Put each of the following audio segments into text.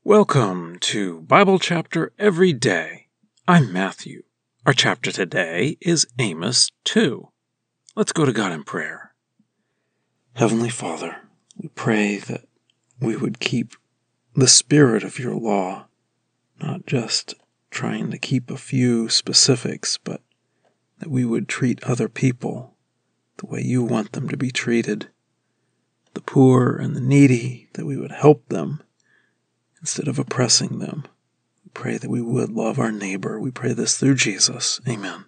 Welcome to Bible Chapter Every Day. I'm Matthew. Our chapter today is Amos 2. Let's go to God in prayer. Heavenly Father, we pray that we would keep the spirit of your law, not just trying to keep a few specifics, but that we would treat other people the way you want them to be treated, the poor and the needy, that we would help them instead of oppressing them. We pray that we would love our neighbor. We pray this through Jesus. Amen.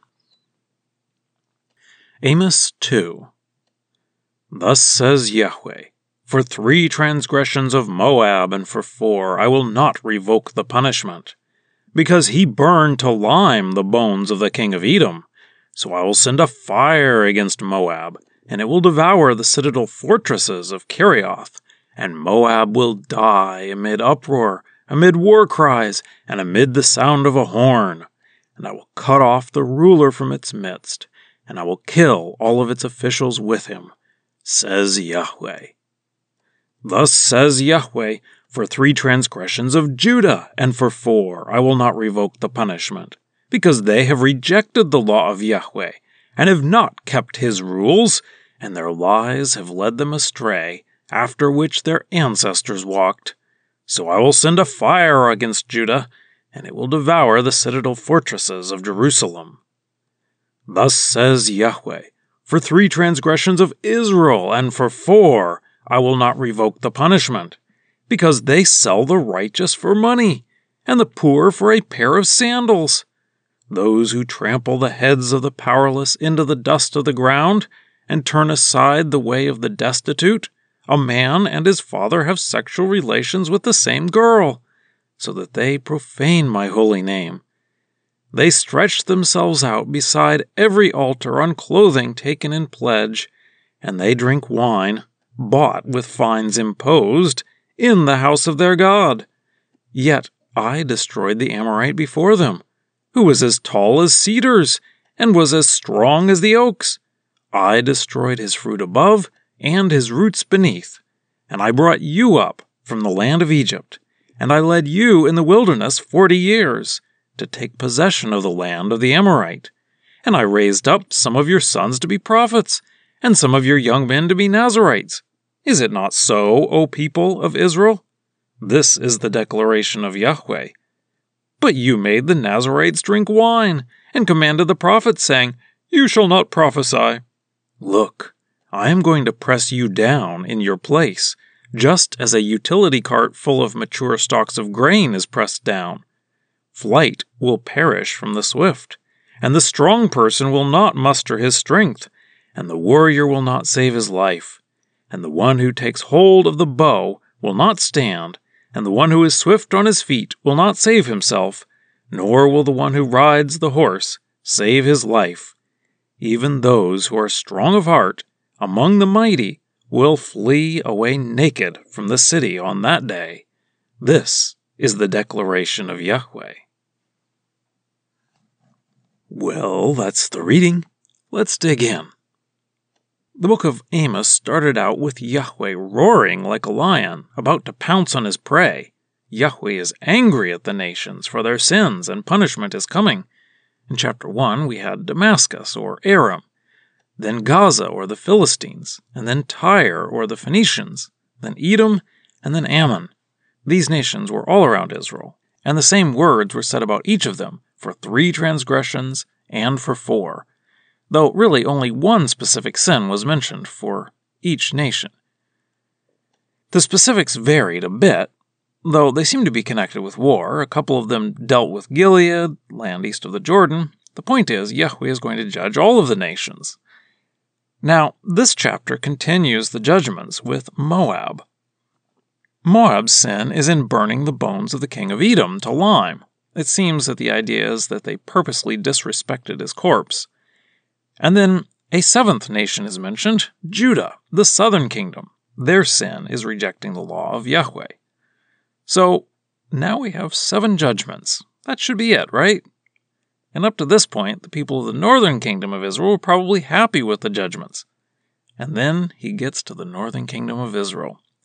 Amos 2. Thus says Yahweh, for 3 transgressions of Moab and for 4 I will not revoke the punishment, because he burned to lime the bones of the king of Edom. So I will send a fire against Moab, and it will devour the citadel fortresses of Kerioth. And Moab will die amid uproar, amid war cries, and amid the sound of a horn. And I will cut off the ruler from its midst, and I will kill all of its officials with him, says Yahweh. Thus says Yahweh, for 3 transgressions of Judah, and for 4 I will not revoke the punishment, because they have rejected the law of Yahweh, and have not kept his rules, and their lies have led them astray, after which their ancestors walked. So I will send a fire against Judah, and it will devour the citadel fortresses of Jerusalem. Thus says Yahweh, for 3 transgressions of Israel, and for 4 I will not revoke the punishment, because they sell the righteous for money, and the poor for a pair of sandals. Those who trample the heads of the powerless into the dust of the ground, and turn aside the way of the destitute, a man and his father have sexual relations with the same girl, so that they profane my holy name. They stretch themselves out beside every altar on clothing taken in pledge, and they drink wine, bought with fines imposed, in the house of their God. Yet I destroyed the Amorite before them, who was as tall as cedars, and was as strong as the oaks. I destroyed his fruit above, and his roots beneath. And I brought you up from the land of Egypt, and I led you in the wilderness 40 years, to take possession of the land of the Amorite. And I raised up some of your sons to be prophets, and some of your young men to be Nazirites. Is it not so, O people of Israel? This is the declaration of Yahweh. But you made the Nazirites drink wine, and commanded the prophets, saying, You shall not prophesy. Look, I am going to press you down in your place, just as a utility cart full of mature stalks of grain is pressed down. Flight will perish from the swift, and the strong person will not muster his strength, and the warrior will not save his life. And the one who takes hold of the bow will not stand, and the one who is swift on his feet will not save himself, nor will the one who rides the horse save his life. Even those who are strong of heart among the mighty will flee away naked from the city on that day. This is the declaration of Yahweh. Well, that's the reading. Let's dig in. The book of Amos started out with Yahweh roaring like a lion, about to pounce on his prey. Yahweh is angry at the nations for their sins, and punishment is coming. In chapter 1, we had Damascus, or Aram, then Gaza, or the Philistines, and then Tyre, or the Phoenicians, then Edom, and then Ammon. These nations were all around Israel, and the same words were said about each of them, for 3 transgressions and for 4, though really only one specific sin was mentioned for each nation. The specifics varied a bit, though they seem to be connected with war. A couple of them dealt with Gilead, land east of the Jordan. The point is, Yahweh is going to judge all of the nations. Now, this chapter continues the judgments with Moab. Moab's sin is in burning the bones of the king of Edom to lime. It seems that the idea is that they purposely disrespected his corpse. And then a 7th nation is mentioned, Judah, the southern kingdom. Their sin is rejecting the law of Yahweh. So, now we have 7 judgments. That should be it, right? And up to this point, the people of the northern kingdom of Israel were probably happy with the judgments. And then he gets to the northern kingdom of Israel.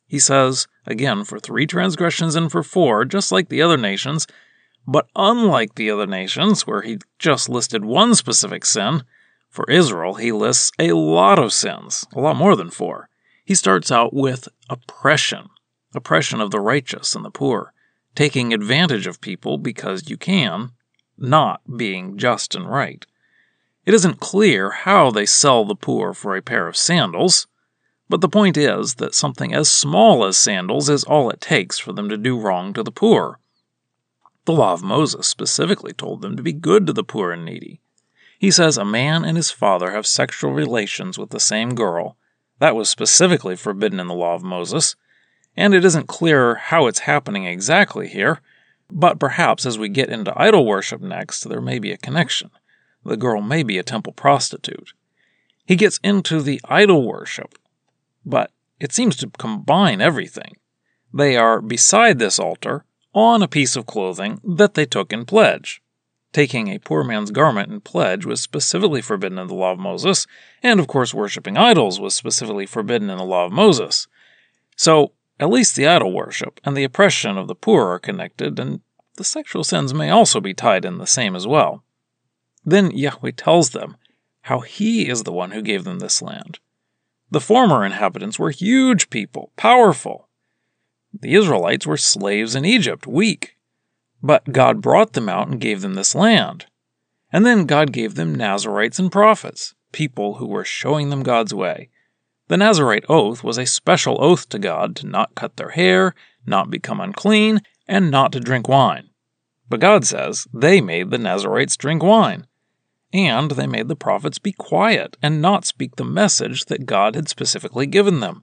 He says, again, for 3 transgressions and for 4, just like the other nations, but unlike the other nations, where he just listed one specific sin, for Israel he lists a lot of sins, a lot more than 4. He starts out with oppression of the righteous and the poor, taking advantage of people because you can, not being just and right. It isn't clear how they sell the poor for a pair of sandals, but the point is that something as small as sandals is all it takes for them to do wrong to the poor. The law of Moses specifically told them to be good to the poor and needy. He says a man and his father have sexual relations with the same girl. That was specifically forbidden in the law of Moses, and it isn't clear how it's happening exactly here, but perhaps as we get into idol worship next, there may be a connection. The girl may be a temple prostitute. He gets into the idol worship, but it seems to combine everything. They are beside this altar on a piece of clothing that they took in pledge. Taking a poor man's garment in pledge was specifically forbidden in the law of Moses, and of course worshipping idols was specifically forbidden in the law of Moses. So, at least the idol worship and the oppression of the poor are connected, and the sexual sins may also be tied in the same as well. Then Yahweh tells them how he is the one who gave them this land. The former inhabitants were huge people, powerful. The Israelites were slaves in Egypt, weak. But God brought them out and gave them this land. And then God gave them Nazirites and prophets, people who were showing them God's way. The Nazirite oath was a special oath to God to not cut their hair, not become unclean, and not to drink wine. But God says they made the Nazirites drink wine. And they made the prophets be quiet and not speak the message that God had specifically given them.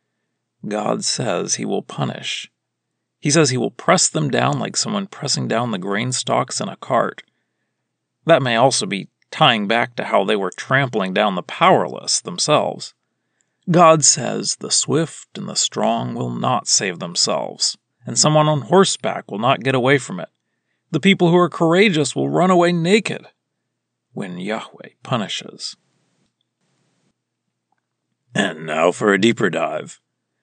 God says he will punish. He says he will press them down like someone pressing down the grain stalks in a cart. That may also be tying back to how they were trampling down the powerless themselves. God says the swift and the strong will not save themselves, and someone on horseback will not get away from it. The people who are courageous will run away naked when Yahweh punishes. And now for a deeper dive.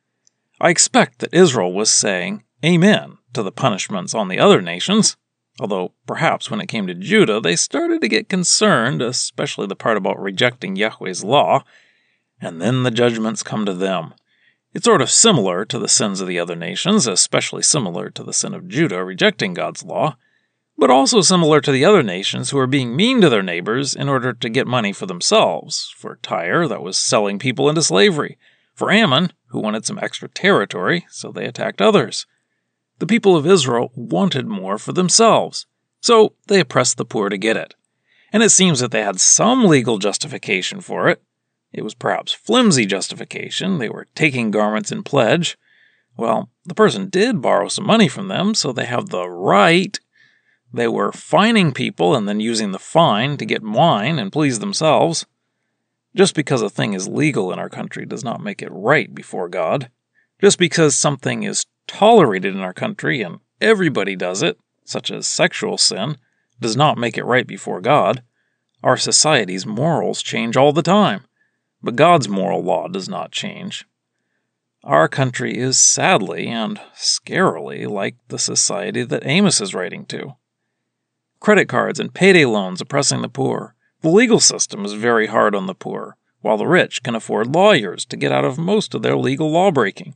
I expect that Israel was saying amen to the punishments on the other nations, although perhaps when it came to Judah they started to get concerned, especially the part about rejecting Yahweh's law, and then the judgments come to them. It's sort of similar to the sins of the other nations, especially similar to the sin of Judah rejecting God's law, but also similar to the other nations who are being mean to their neighbors in order to get money for themselves. For Tyre, that was selling people into slavery. For Ammon, who wanted some extra territory, so they attacked others. The people of Israel wanted more for themselves, so they oppressed the poor to get it. And it seems that they had some legal justification for it. It was perhaps flimsy justification. They were taking garments in pledge. Well, the person did borrow some money from them, so they have the right. They were fining people and then using the fine to get wine and please themselves. Just because a thing is legal in our country does not make it right before God. Just because something is tolerated in our country and everybody does it, such as sexual sin, does not make it right before God. Our society's morals change all the time, but God's moral law does not change. Our country is sadly and scarily like the society that Amos is writing to. Credit cards and payday loans oppressing the poor. The legal system is very hard on the poor, while the rich can afford lawyers to get out of most of their legal lawbreaking.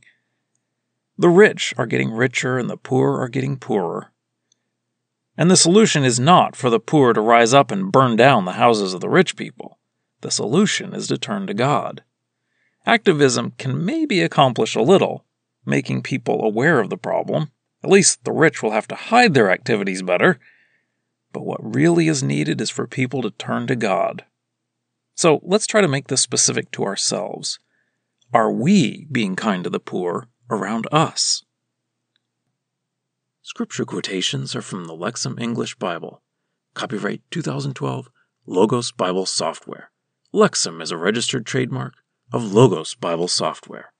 The rich are getting richer and the poor are getting poorer. And the solution is not for the poor to rise up and burn down the houses of the rich people. The solution is to turn to God. Activism can maybe accomplish a little, making people aware of the problem. At least the rich will have to hide their activities better. But what really is needed is for people to turn to God. So let's try to make this specific to ourselves. Are we being kind to the poor around us? Scripture quotations are from the Lexham English Bible. Copyright 2012, Logos Bible Software. Lexham is a registered trademark of Logos Bible Software.